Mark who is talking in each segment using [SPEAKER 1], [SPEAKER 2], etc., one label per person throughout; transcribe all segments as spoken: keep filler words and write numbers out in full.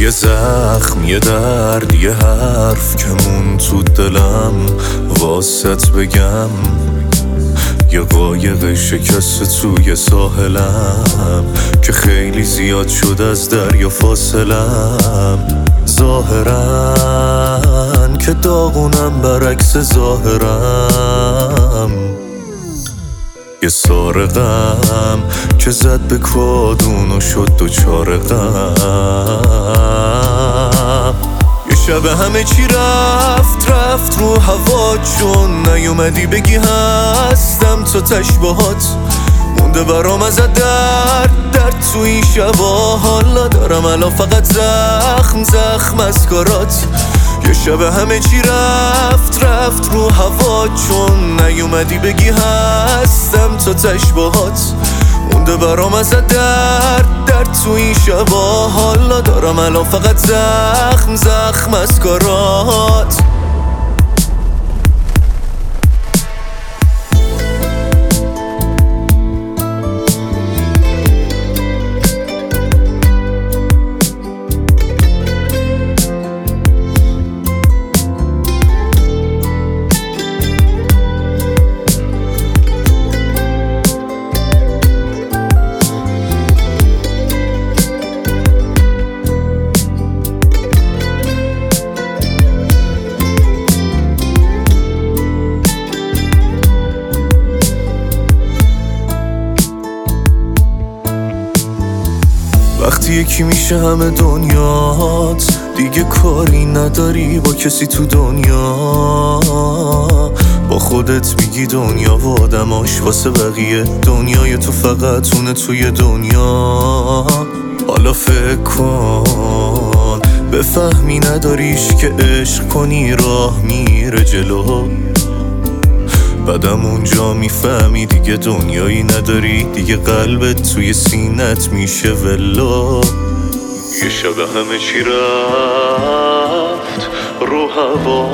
[SPEAKER 1] یه زخم، یه درد، یه حرف که مون تو دلم واسط بگم، یه قایق شکست توی ساحلم که خیلی زیاد شد از دریا فاصلم. ظاهرن که داغونم برعکس ظاهرم، یه سارقم که زد به کادون و شد دوچار غم. یه شب همه چی رفت رفت رو هوا، چون نیومدی بگی هستم تا تشباهات مونده برام از درد درد تو این شبا. حالا دارم الان فقط زخم زخم از کارات. یه شب همه چی رفت رفت رو هوا، چون نیومدی بگی هستم تا تشباهات مونده برام از درد درد تو این شبا. حالا دارم الان فقط زخم زخم از کارات. وقتی یکی میشه همه دنیات، دیگه کاری نداری با کسی تو دنیا. با خودت میگی دنیا و آدماش واسه بقیه، دنیای تو فقط اونه توی دنیا. حالا فکر کن بفهمی نداریش که عشق کنی راه میره جلو، بعدم اونجا میفهمی دیگه دنیایی نداری، دیگه قلبت توی سینت میشه ولو. یه شب همه چی رفت رو هوا،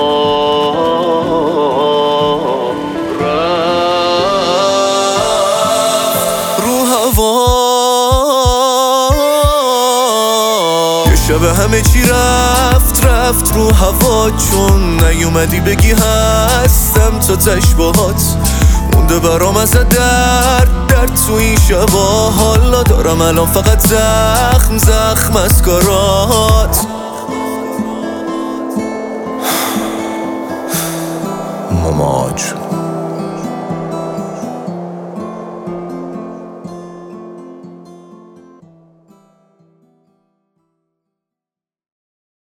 [SPEAKER 1] رفت رو هوا. یه شب همه چی رفت رفت رو هوا، چون نیومدی بگی هستم تا تشباهات مونده برام از درد درد تو این شبا. حالا دارم الان فقط زخم زخم از کارات. ماما جون